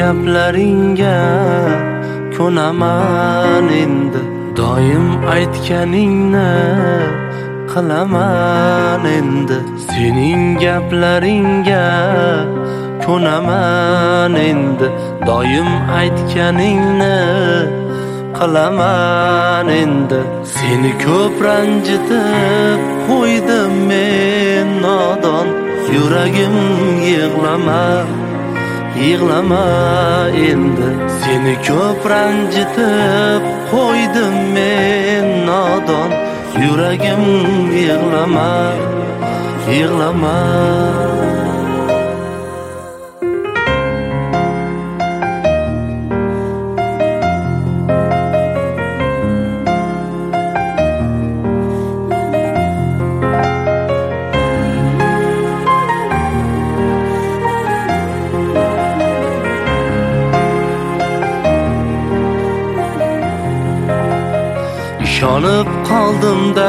gaplaringga ko'naman endi, doim aytganingni qilaman endi. Sening gaplaringga ko'naman endi, doim aytganingni qilaman endi. Seni ko'p ranjitib qo'ydim men nodon, yuragim yig'lama, yig'lama endi. Seni ko'p ranjitib qo'ydim men nodon, yuragim yig'lama, yig'lama. Ishonib qoldim-da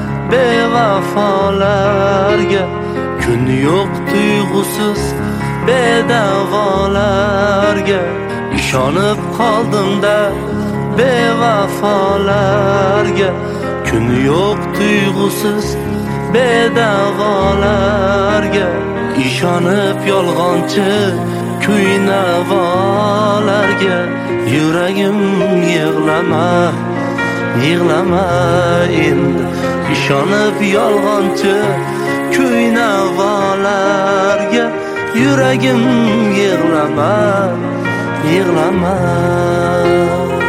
bevafolarga, kun yo'q tuyg'usiz bedavolarga. Ishonib qoldim-da bevafolarga, kun yo'q tuyg'usiz bedavolarga. Ishonib yolg'onchi kuynavolarga, yuragim yig'lama, yig'lama endi. Ishonib yolg'onchi kuynavolarga, yuragim yig'lama, yig'lama.